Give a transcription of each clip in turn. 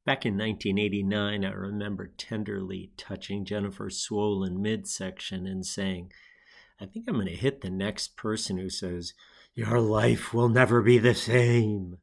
Back in 1989, I remember tenderly touching Jennifer's swollen midsection and saying, I think I'm going to hit the next person who says, "Your life will never be the same."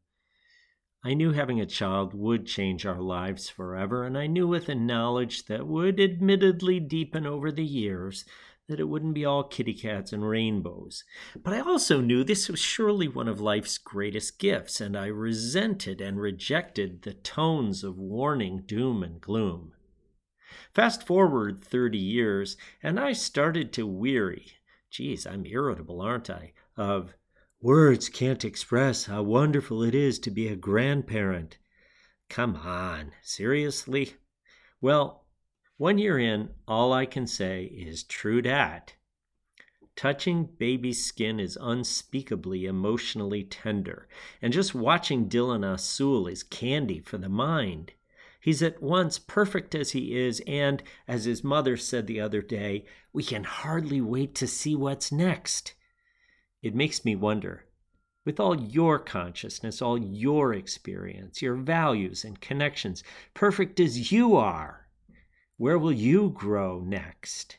I knew having a child would change our lives forever, and I knew with a knowledge that would admittedly deepen over the years that it wouldn't be all kitty cats and rainbows. But I also knew this was surely one of life's greatest gifts, and I resented and rejected the tones of warning, doom, and gloom. Fast forward 30 years, and I started to weary. Geez, I'm irritable, aren't I? Of words can't express how wonderful it is to be a grandparent. Come on, seriously? Well, 1 year in, all I can say is true dat. Touching baby's skin is unspeakably emotionally tender, and just watching Dylan Asul is candy for the mind. He's at once perfect as he is, and, as his mother said the other day, we can hardly wait to see what's next. It makes me wonder, with all your consciousness, all your experience, your values and connections, perfect as you are, where will you grow next?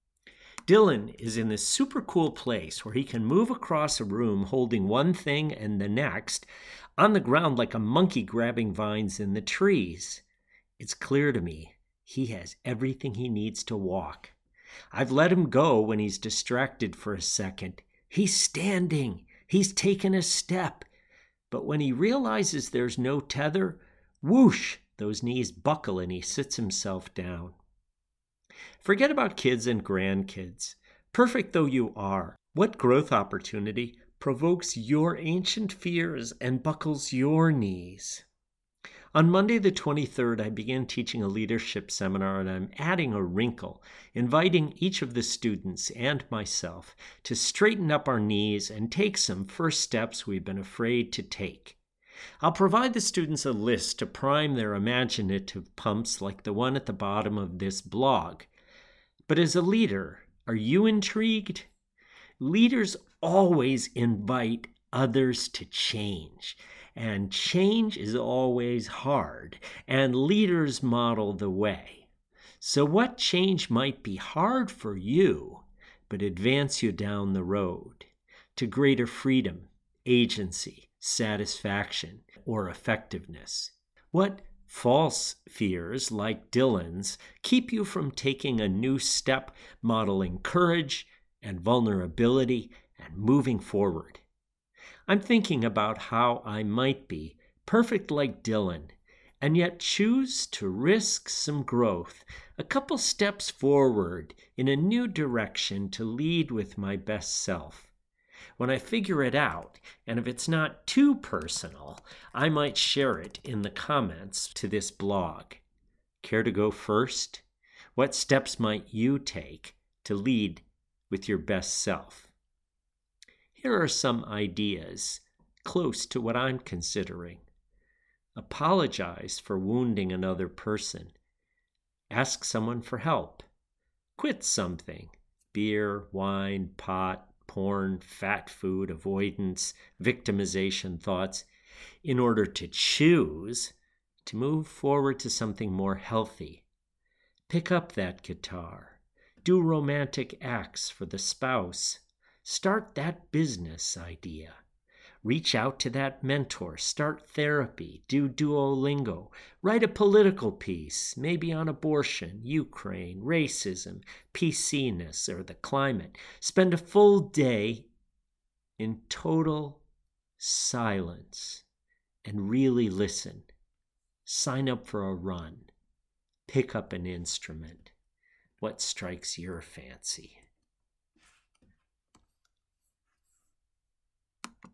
Dylan is in this super cool place where he can move across a room holding one thing and the next, on the ground like a monkey grabbing vines in the trees. It's clear to me he has everything he needs to walk. I've let him go when he's distracted for a second. He's standing. He's taken a step. But when he realizes there's no tether, whoosh, those knees buckle and he sits himself down. Forget about kids and grandkids. Perfect though you are, what growth opportunity provokes your ancient fears and buckles your knees? On Monday the 23rd, I began teaching a leadership seminar, and I'm adding a wrinkle, inviting each of the students and myself to straighten up our knees and take some first steps we've been afraid to take. I'll provide the students a list to prime their imaginative pumps like the one at the bottom of this blog. But as a leader, are you intrigued? Leaders always invite others to change. And change is always hard, and leaders model the way. So what change might be hard for you, but advance you down the road to greater freedom, agency, satisfaction, or effectiveness? What false fears, like Dylan's, keep you from taking a new step, modeling courage and vulnerability and moving forward? I'm thinking about how I might be perfect like Dylan, and yet choose to risk some growth, a couple steps forward in a new direction to lead with my best self. When I figure it out, and if it's not too personal, I might share it in the comments to this blog. Care to go first? What steps might you take to lead with your best self? Here are some ideas close to what I'm considering. Apologize for wounding another person. Ask someone for help. Quit something: beer, wine, pot, porn, fat food, avoidance, victimization thoughts, in order to choose to move forward to something more healthy. Pick up that guitar. Do romantic acts for the spouse. Start that business idea. Reach out to that mentor. Start therapy. Do Duolingo. Write a political piece, maybe on abortion, Ukraine, racism, PC-ness, or the climate. Spend a full day in total silence and really listen. Sign up for a run. Pick up an instrument. What strikes your fancy?